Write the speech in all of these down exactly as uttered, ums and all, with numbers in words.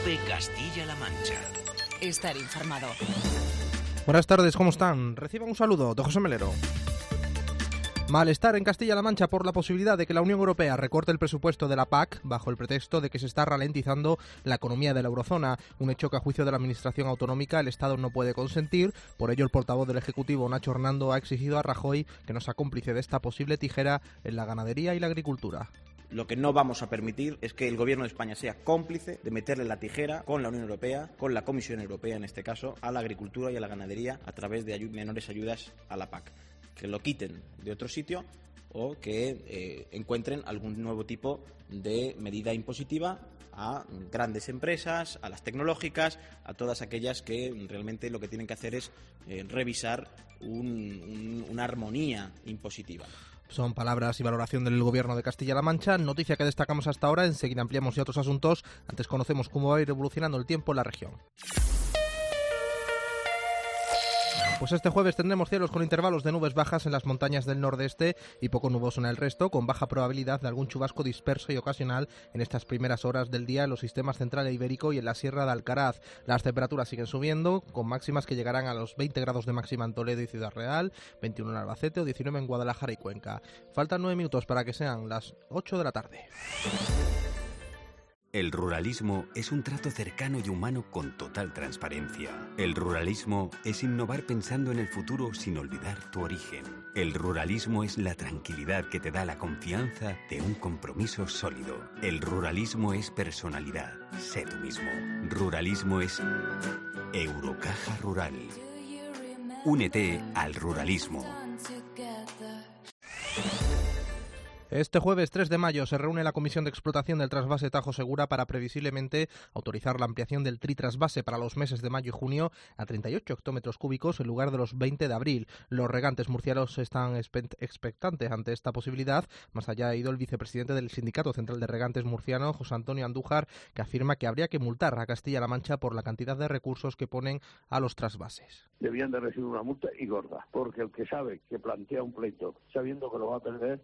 COPE Castilla-La Mancha. Estar informado. Buenas tardes, ¿cómo están? Reciban un saludo de José Melero. Malestar en Castilla-La Mancha por la posibilidad de que la Unión Europea recorte el presupuesto de la P A C bajo el pretexto de que se está ralentizando la economía de la eurozona, un hecho que a juicio de la Administración Autonómica el Estado no puede consentir. Por ello el portavoz del Ejecutivo, Nacho Hernando, ha exigido a Rajoy que no sea cómplice de esta posible tijera en la ganadería y la agricultura. Lo que no vamos a permitir es que el Gobierno de España sea cómplice de meterle la tijera con la Unión Europea, con la Comisión Europea en este caso, a la agricultura y a la ganadería a través de ayu- menores ayudas a la P A C. Que lo quiten de otro sitio o que eh, encuentren algún nuevo tipo de medida impositiva a grandes empresas, a las tecnológicas, a todas aquellas que realmente lo que tienen que hacer es eh, revisar un, un, una armonía impositiva. Son palabras y valoración del Gobierno de Castilla-La Mancha, noticia que destacamos hasta ahora. Enseguida ampliamos ya otros asuntos. Antes conocemos cómo va a ir evolucionando el tiempo en la región. Pues este jueves tendremos cielos con intervalos de nubes bajas en las montañas del nordeste y poco nuboso en el resto, con baja probabilidad de algún chubasco disperso y ocasional en estas primeras horas del día en los sistemas central e ibérico y en la Sierra de Alcaraz. Las temperaturas siguen subiendo, con máximas que llegarán a los veinte grados de máxima en Toledo y Ciudad Real, veintiuno en Albacete o diecinueve en Guadalajara y Cuenca. Faltan nueve minutos para que sean las ocho de la tarde. El ruralismo es un trato cercano y humano con total transparencia. El ruralismo es innovar pensando en el futuro sin olvidar tu origen. El ruralismo es la tranquilidad que te da la confianza de un compromiso sólido. El ruralismo es personalidad. Sé tú mismo. Ruralismo es Eurocaja Rural. Únete al ruralismo. Este jueves tres de mayo se reúne la Comisión de Explotación del Trasvase Tajo Segura para previsiblemente autorizar la ampliación del tritrasvase para los meses de mayo y junio a treinta y ocho hectómetros cúbicos en lugar de los veinte de abril. Los regantes murcianos están expectantes ante esta posibilidad. Más allá ha ido el vicepresidente del Sindicato Central de Regantes Murciano, José Antonio Andújar, que afirma que habría que multar a Castilla-La Mancha por la cantidad de recursos que ponen a los trasvases. Debían de recibir una multa y gorda, porque el que sabe que plantea un pleito sabiendo que lo va a perder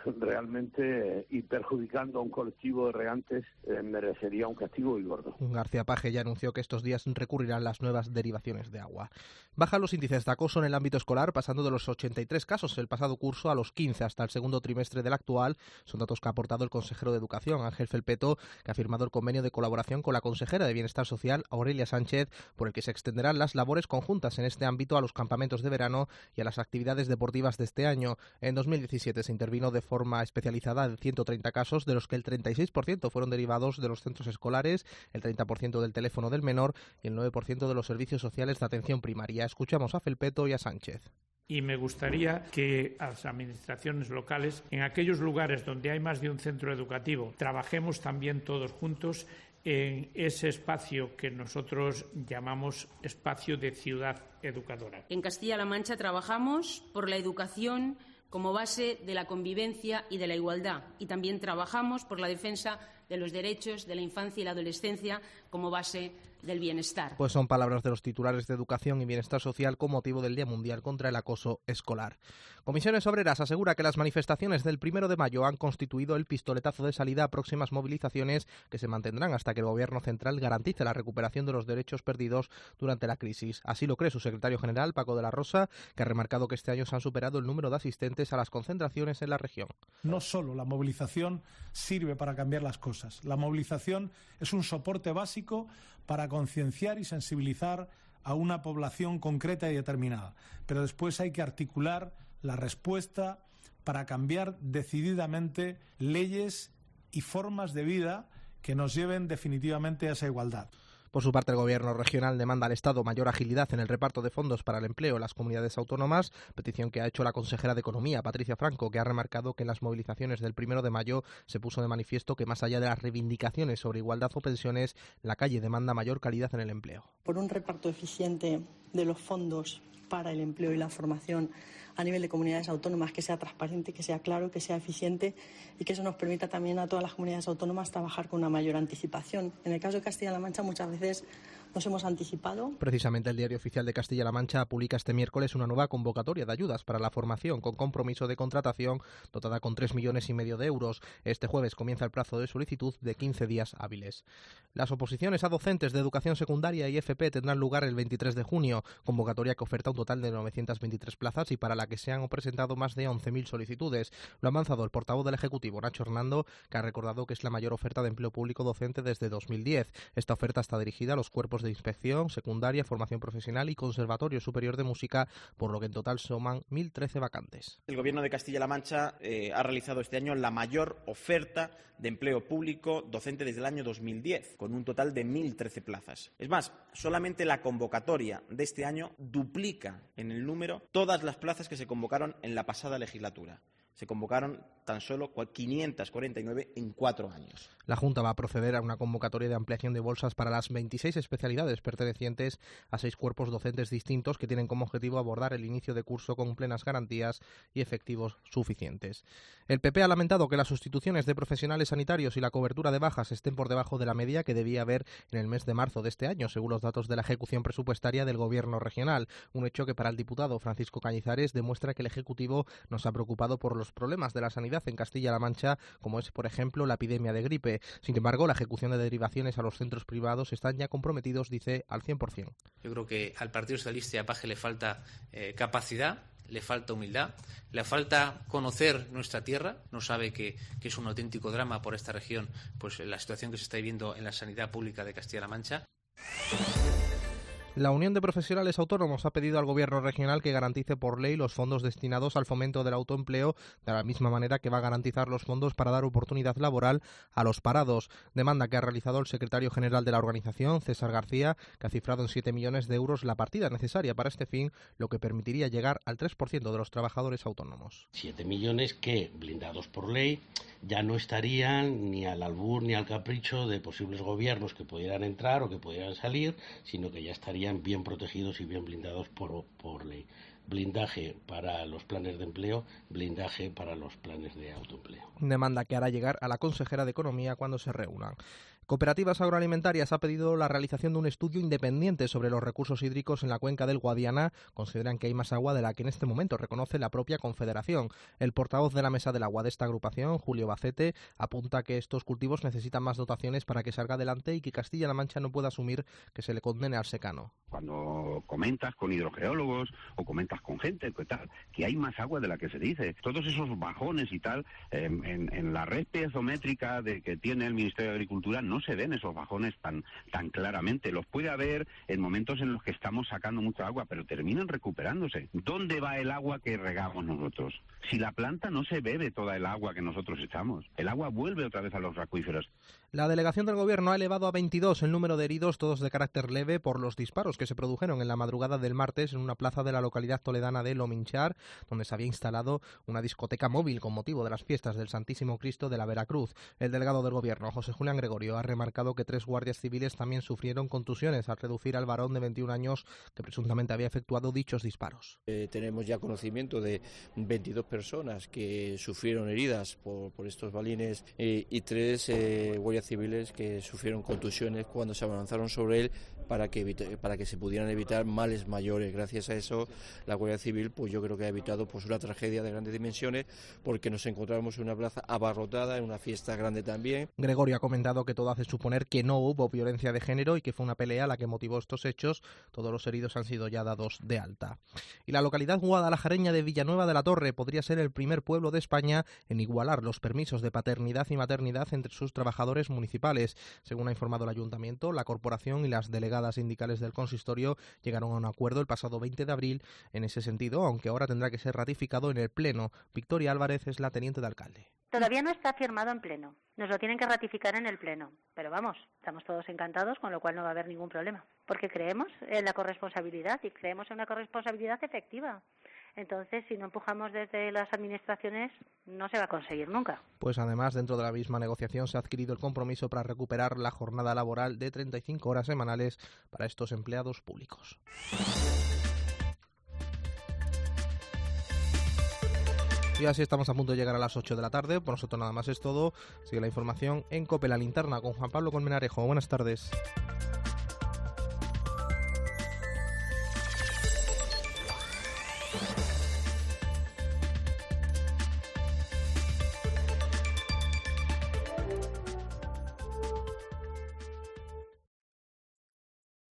realmente y perjudicando a un colectivo de regantes eh, merecería un castigo y gordo. García Page ya anunció que estos días recurrirán las nuevas derivaciones de agua. Bajan los índices de acoso en el ámbito escolar, pasando de los ochenta y tres casos el pasado curso a los quince hasta el segundo trimestre del actual. Son datos que ha aportado el consejero de Educación, Ángel Felpeto, que ha firmado el convenio de colaboración con la consejera de Bienestar Social, Aurelia Sánchez, por el que se extenderán las labores conjuntas en este ámbito a los campamentos de verano y a las actividades deportivas de este año. En dos mil diecisiete se intervino de forma especializada en ciento treinta casos, de los que el treinta y seis por ciento fueron derivados de los centros escolares, el treinta por ciento del teléfono del menor y el nueve por ciento de los servicios sociales de atención primaria. Escuchamos a Felpeto y a Sánchez. Y me gustaría que las administraciones locales, en aquellos lugares donde hay más de un centro educativo, trabajemos también todos juntos en ese espacio que nosotros llamamos espacio de ciudad educadora. En Castilla-La Mancha trabajamos por la educación como base de la convivencia y de la igualdad, y también trabajamos por la defensa de los derechos de la infancia y la adolescencia como base del bienestar. Pues son palabras de los titulares de Educación y Bienestar Social con motivo del Día Mundial contra el Acoso Escolar. Comisiones Obreras asegura que las manifestaciones del primero de mayo han constituido el pistoletazo de salida a próximas movilizaciones que se mantendrán hasta que el Gobierno central garantice la recuperación de los derechos perdidos durante la crisis. Así lo cree su secretario general, Paco de la Rosa, que ha remarcado que este año se han superado el número de asistentes a las concentraciones en la región. No solo la movilización sirve para cambiar las cosas. La movilización es un soporte básico para concienciar y sensibilizar a una población concreta y determinada. Pero después hay que articular la respuesta para cambiar decididamente leyes y formas de vida que nos lleven definitivamente a esa igualdad. Por su parte, el Gobierno regional demanda al Estado mayor agilidad en el reparto de fondos para el empleo en las comunidades autónomas, petición que ha hecho la consejera de Economía, Patricia Franco, que ha remarcado que en las movilizaciones del primero de mayo se puso de manifiesto que más allá de las reivindicaciones sobre igualdad o pensiones, la calle demanda mayor calidad en el empleo. Por un reparto eficiente de los fondos para el empleo y la formación a nivel de comunidades autónomas, que sea transparente, que sea claro, que sea eficiente y que eso nos permita también a todas las comunidades autónomas trabajar con una mayor anticipación. En el caso de Castilla-La Mancha muchas veces Nos hemos anticipado. Precisamente el Diario Oficial de Castilla-La Mancha publica este miércoles una nueva convocatoria de ayudas para la formación con compromiso de contratación dotada con tres millones y medio de euros. Este jueves comienza el plazo de solicitud de quince días hábiles. Las oposiciones a docentes de educación secundaria y F P tendrán lugar el veintitrés de junio, convocatoria que oferta un total de novecientas veintitrés plazas y para la que se han presentado más de once mil solicitudes. Lo ha avanzado el portavoz del Ejecutivo, Nacho Hernando, que ha recordado que es la mayor oferta de empleo público docente desde dos mil diez. Esta oferta está dirigida a los cuerpos de inspección, secundaria, formación profesional y Conservatorio Superior de Música, por lo que en total suman mil trece vacantes. El Gobierno de Castilla-La Mancha eh, ha realizado este año la mayor oferta de empleo público docente desde el año dos mil diez, con un total de mil trece plazas. Es más, solamente la convocatoria de este año duplica en el número todas las plazas que se convocaron en la pasada legislatura. Se convocaron tan solo quinientas cuarenta y nueve en cuatro años. La Junta va a proceder a una convocatoria de ampliación de bolsas para las veintiséis especialidades pertenecientes a seis cuerpos docentes distintos que tienen como objetivo abordar el inicio de curso con plenas garantías y efectivos suficientes. El P P ha lamentado que las sustituciones de profesionales sanitarios y la cobertura de bajas estén por debajo de la media que debía haber en el mes de marzo de este año, según los datos de la ejecución presupuestaria del Gobierno regional. Un hecho que para el diputado Francisco Cañizares demuestra que el Ejecutivo no se ha preocupado por los problemas de la sanidad en Castilla-La Mancha, como es, por ejemplo, la epidemia de gripe. Sin embargo, la ejecución de derivaciones a los centros privados están ya comprometidos, dice, al cien por cien. Yo creo que al Partido Socialista y a Paje le falta eh, capacidad, le falta humildad, le falta conocer nuestra tierra. No sabe que, que es un auténtico drama por esta región, pues la situación que se está viviendo en la sanidad pública de Castilla-La Mancha. La Unión de Profesionales Autónomos ha pedido al Gobierno regional que garantice por ley los fondos destinados al fomento del autoempleo, de la misma manera que va a garantizar los fondos para dar oportunidad laboral a los parados. Demanda que ha realizado el secretario general de la organización, César García, que ha cifrado en siete millones de euros la partida necesaria para este fin, lo que permitiría llegar al tres por ciento de los trabajadores autónomos. siete millones que, blindados por ley, ya no estarían ni al albur ni al capricho de posibles gobiernos que pudieran entrar o que pudieran salir, sino que ya estarían bien protegidos y bien blindados por, por ley. Blindaje para los planes de empleo, blindaje para los planes de autoempleo. Demanda que hará llegar a la consejera de Economía cuando se reúnan. Cooperativas Agroalimentarias ha pedido la realización de un estudio independiente sobre los recursos hídricos en la cuenca del Guadiana. Consideran que hay más agua de la que en este momento reconoce la propia Confederación. El portavoz de la Mesa del Agua de esta agrupación, Julio Bacete, apunta que estos cultivos necesitan más dotaciones para que salga adelante y que Castilla-La Mancha no pueda asumir que se le condene al secano. Cuando comentas con hidrogeólogos o comentas con gente que tal, que hay más agua de la que se dice, todos esos bajones y tal, eh, en, en la red piezométrica de que tiene el Ministerio de Agricultura no se ven esos bajones tan, tan claramente. Los puede haber en momentos en los que estamos sacando mucha agua, pero terminan recuperándose. ¿Dónde va el agua que regamos nosotros? Si la planta no se bebe toda el agua que nosotros echamos, el agua vuelve otra vez a los acuíferos. La delegación del Gobierno ha elevado a veintidós el número de heridos, todos de carácter leve, por los disparos que se produjeron en la madrugada del martes en una plaza de la localidad toledana de Lominchar, donde se había instalado una discoteca móvil con motivo de las fiestas del Santísimo Cristo de la Veracruz. El delegado del Gobierno, José Julián Gregorio, ha remarcado que tres guardias civiles también sufrieron contusiones al reducir al varón de veintiún años que presuntamente había efectuado dichos disparos. Eh, tenemos ya conocimiento de veintidós personas que sufrieron heridas por, por estos balines eh, y tres eh, guardias civiles que sufrieron contusiones cuando se abalanzaron sobre él para que evite, para que se pudieran evitar males mayores. Gracias a eso la Guardia Civil pues yo creo que ha evitado pues una tragedia de grandes dimensiones, porque nos encontramos en una plaza abarrotada, en una fiesta grande también. Gregorio ha comentado que todo hace suponer que no hubo violencia de género y que fue una pelea la que motivó estos hechos. Todos los heridos han sido ya dados de alta. Y la localidad guadalajareña de Villanueva de la Torre podría ser el primer pueblo de España en igualar los permisos de paternidad y maternidad entre sus trabajadores municipales. Según ha informado el Ayuntamiento, la corporación y las delegadas sindicales del consistorio llegaron a un acuerdo el pasado veinte de abril en ese sentido, aunque ahora tendrá que ser ratificado en el Pleno. Victoria Álvarez es la teniente de alcalde. Todavía no está firmado en Pleno, nos lo tienen que ratificar en el Pleno, pero vamos, estamos todos encantados, con lo cual no va a haber ningún problema, porque creemos en la corresponsabilidad y creemos en una corresponsabilidad efectiva. Entonces, si no empujamos desde las administraciones, no se va a conseguir nunca. Pues además, dentro de la misma negociación se ha adquirido el compromiso para recuperar la jornada laboral de treinta y cinco horas semanales para estos empleados públicos. Y así estamos a punto de llegar a las ocho de la tarde. Por nosotros nada más es todo. Sigue la información en COPE La Linterna con Juan Pablo Colmenarejo. Buenas tardes.